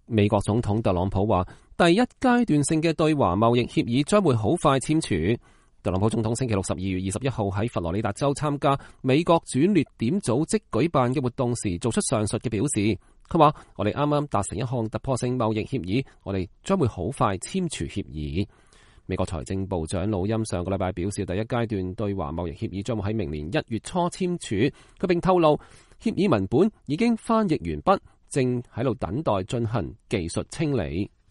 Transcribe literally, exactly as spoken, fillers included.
美國總統特朗普話，第一階段性嘅對華貿易協議將會好快簽署。特朗普總統星期六十二月二十一號喺佛羅里達州參加美國轉捩點組織舉辦嘅活動時，做出上述嘅表示。佢話：我哋啱啱達成一項突破性貿易協議，我哋將會好快簽署協議。美國財政部長努欽上個禮拜表示，第一階段對華貿易協議將會喺明年一月初簽署。佢並透露，協議文本已經翻譯完畢，正喺度等待進行技術清理。